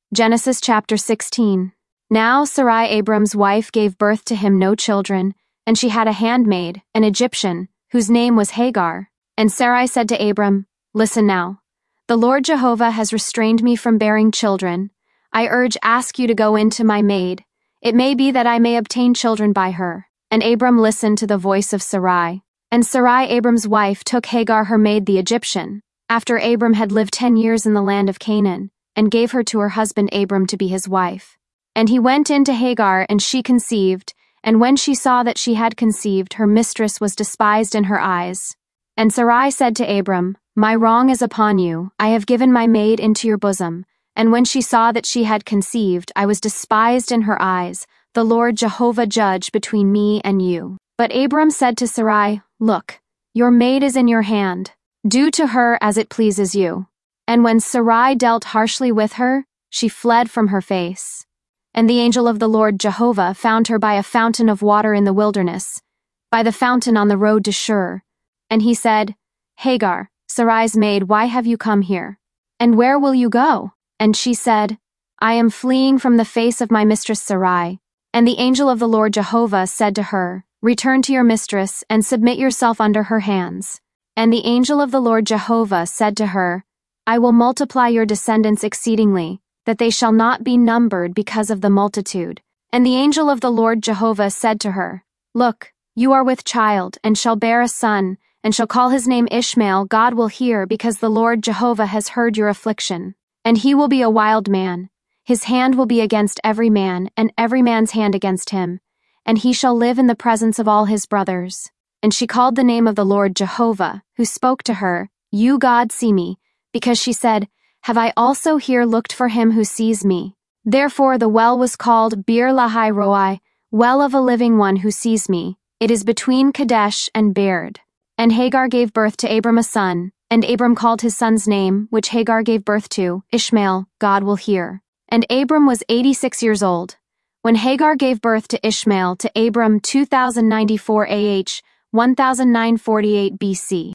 Genesis chapter 16. Now Sarai Abram's wife gave birth to him no children, and she had a handmaid, an Egyptian, whose name was Hagar. And Sarai said to Abram, "Listen now. The Lord Jehovah has restrained me from bearing children. I ask you to go in to my maid. It may be that I may obtain children by her." And Abram listened to the voice of Sarai. And Sarai Abram's wife took Hagar her maid the Egyptian, after Abram had lived 10 years in the land of Canaan, and gave her to her husband Abram to be his wife. And he went in to Hagar, and she conceived, and when she saw that she had conceived, her mistress was despised in her eyes. And Sarai said to Abram, "My wrong is upon you, I have given my maid into your bosom, and when she saw that she had conceived, I was despised in her eyes. The Lord Jehovah judge between me and you." But Abram said to Sarai, "Look, your maid is in your hand. Do to her as it pleases you." And when Sarai dealt harshly with her, she fled from her face. And the angel of the Lord Jehovah found her by a fountain of water in the wilderness, by the fountain on the road to Shur. And he said, "Hagar, Sarai's maid, why have you come here? And where will you go?" And she said, "I am fleeing from the face of my mistress Sarai." And the angel of the Lord Jehovah said to her, "Return to your mistress, and submit yourself under her hands." And the angel of the Lord Jehovah said to her, "I will multiply your descendants exceedingly, that they shall not be numbered because of the multitude." And the angel of the Lord Jehovah said to her, "Look, you are with child, and shall bear a son, and shall call his name Ishmael. God will hear, because the Lord Jehovah has heard your affliction. And he will be a wild man. His hand will be against every man, and every man's hand against him. And he shall live in the presence of all his brothers." And she called the name of the Lord Jehovah, who spoke to her, "You God see me," because she said, "Have I also here looked for him who sees me?" Therefore the well was called Beer Lahai Roi, well of a living one who sees me. It is between Kadesh and Bered. And Hagar gave birth to Abram a son, and Abram called his son's name, which Hagar gave birth to, Ishmael, God will hear. And Abram was 86 years old when Hagar gave birth to Ishmael to Abram 2094 AH 1948 BC.